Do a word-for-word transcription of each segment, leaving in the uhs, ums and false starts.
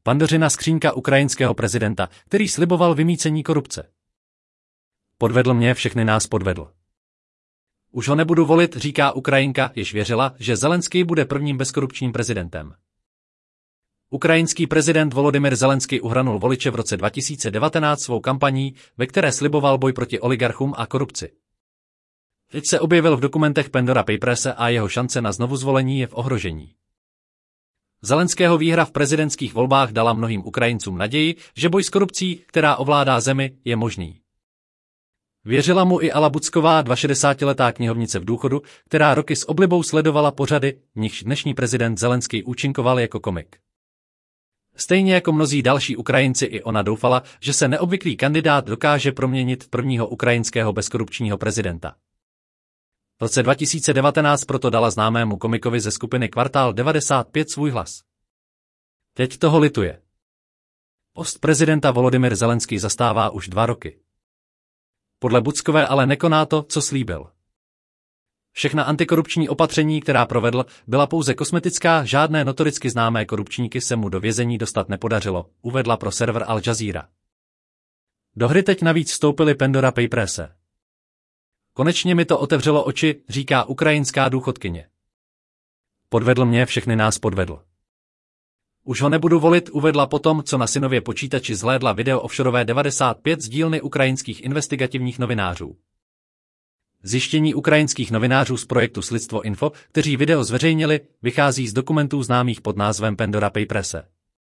Pandořina skřínka ukrajinského prezidenta, který sliboval vymýcení korupce. Podvedl mě, všechny nás podvedl. Už ho nebudu volit, říká Ukrajinka, jež věřila, že Zelenský bude prvním bezkorupčním prezidentem. Ukrajinský prezident Volodymyr Zelenský uhranul voliče v roce dva tisíce devatenáct svou kampaní, ve které sliboval boj proti oligarchům a korupci. Teď se objevil v dokumentech Pandora Papers a jeho šance na znovuzvolení je v ohrožení. Zelenského výhra v prezidentských volbách dala mnohým Ukrajincům naději, že boj s korupcí, která ovládá zemi, je možný. Věřila mu i Ala Bucková, šedesátiletá knihovnice v důchodu, která roky s oblibou sledovala pořady, v nichž dnešní prezident Zelenský účinkoval jako komik. Stejně jako mnozí další Ukrajinci i ona doufala, že se neobvyklý kandidát dokáže proměnit prvního ukrajinského bezkorupčního prezidenta. V roce dva tisíce devatenáct proto dala známému komikovi ze skupiny Kvartál devadesát pět svůj hlas. Teď toho lituje. Post prezidenta Volodymyr Zelenský zastává už dva roky. Podle Buckové ale nekoná to, co slíbil. Všechna antikorupční opatření, která provedl, byla pouze kosmetická, žádné notoricky známé korupčníky se mu do vězení dostat nepodařilo, uvedla pro server Al Jazeera. Do hry teď navíc vstoupily Pandora Papers. Konečně mi to otevřelo oči, říká ukrajinská důchodkyně. Podvedl mě, všechny nás podvedl. Už ho nebudu volit, uvedla potom, co na synově počítači zhlédla video offshore devadesát pět z dílny ukrajinských investigativních novinářů. Zjištění ukrajinských novinářů z projektu Sledstvo Info, kteří video zveřejnili, vychází z dokumentů známých pod názvem Pandora Papers.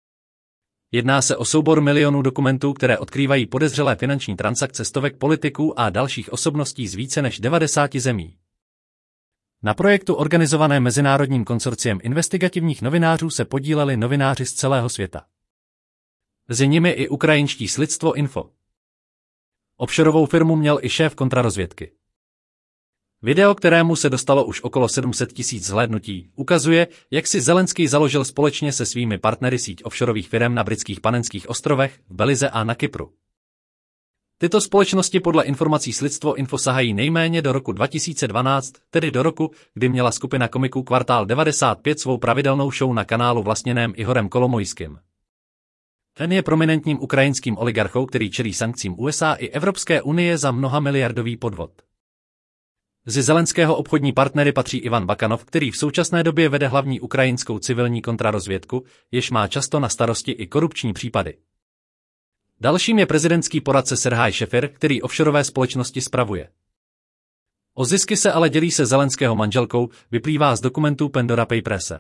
Jedná se o soubor milionů dokumentů, které odkrývají podezřelé finanční transakce stovek politiků a dalších osobností z více než devadesáti zemí. Na projektu organizované mezinárodním konsorciem investigativních novinářů se podíleli novináři z celého světa. Mezi nimi i ukrajinští Sledstvo Info. Offshorovou firmu měl i šéf kontrarozvědky. Video, kterému se dostalo už okolo sedm set tisíc zhlédnutí, ukazuje, jak si Zelenský založil společně se svými partnery síť offshorových firem na britských Panenských ostrovech, v Belize a na Kypru. Tyto společnosti podle informací Sledstvo Info sahají nejméně do roku dva tisíce dvanáct, tedy do roku, kdy měla skupina komiků Kvartál devadesát pět svou pravidelnou show na kanálu vlastněném Ihorem Kolomojským. Ten je prominentním ukrajinským oligarchou, který čelí sankcím U S A i Evropské unie za mnoha miliardový podvod. Mezi Zelenského obchodní partnery patří Ivan Bakanov, který v současné době vede hlavní ukrajinskou civilní kontrarozvědku, jež má často na starosti i korupční případy. Dalším je prezidentský poradce Serhaj Šefir, který offshorové společnosti spravuje. O zisky se ale dělí se Zelenského manželkou, vyplývá z dokumentů Pandora Papers.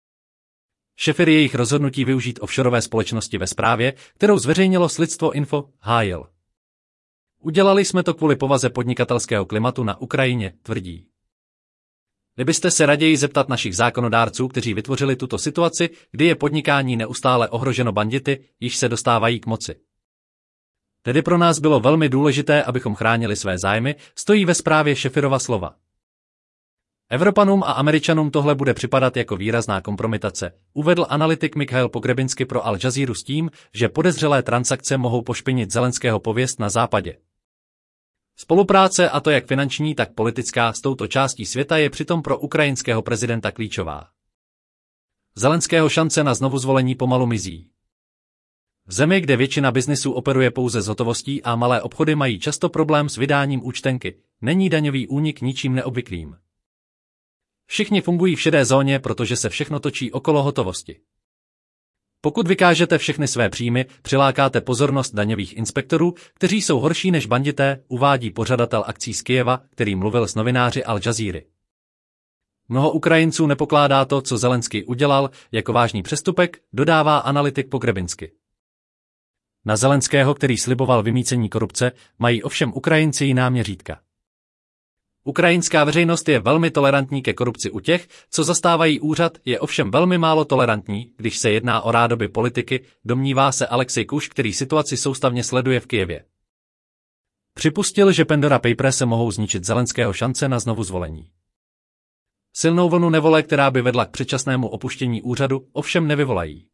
Šefir jejich rozhodnutí využít offshorové společnosti ve zprávě, kterou zveřejnilo Sledstvo Info, hájil. Udělali jsme to kvůli povaze podnikatelského klimatu na Ukrajině, tvrdí. Kdybyste se raději zeptat našich zákonodárců, kteří vytvořili tuto situaci, kdy je podnikání neustále ohroženo bandity, již se dostávají k moci. Tedy pro nás bylo velmi důležité, abychom chránili své zájmy, stojí ve zprávě Šefirova slova. Evropanům a Američanům tohle bude připadat jako výrazná kompromitace, uvedl analytik Mikhail Pogrebinsky pro Al Jazeera s tím, že podezřelé transakce mohou pošpinit Zelenského pověst na západě. Spolupráce, a to jak finanční, tak politická, s touto částí světa je přitom pro ukrajinského prezidenta klíčová. Zelenského šance na znovuzvolení pomalu mizí. V zemi, kde většina biznisů operuje pouze s hotovostí a malé obchody mají často problém s vydáním účtenky, není daňový únik ničím neobvyklým. Všichni fungují v šedé zóně, protože se všechno točí okolo hotovosti. Pokud vykážete všechny své příjmy, přilákáte pozornost daňových inspektorů, kteří jsou horší než bandité, uvádí pořadatel akcí z Kyjeva, který mluvil s novináři Al Jazeera. Mnoho Ukrajinců nepokládá to, co Zelenský udělal, jako vážný přestupek, dodává analytik Pogrebinsky. Na Zelenského, který sliboval vymýcení korupce, mají ovšem Ukrajinci jiná měřítka. Ukrajinská veřejnost je velmi tolerantní ke korupci u těch, co zastávají úřad, je ovšem velmi málo tolerantní, když se jedná o rádoby politiky, domnívá se Alexej Kuš, který situaci soustavně sleduje v Kyjevě. Připustil, že Pandora Papers se mohou zničit Zelenského šance na znovuzvolení. Silnou vlnu nevole, která by vedla k předčasnému opuštění úřadu, ovšem nevyvolají.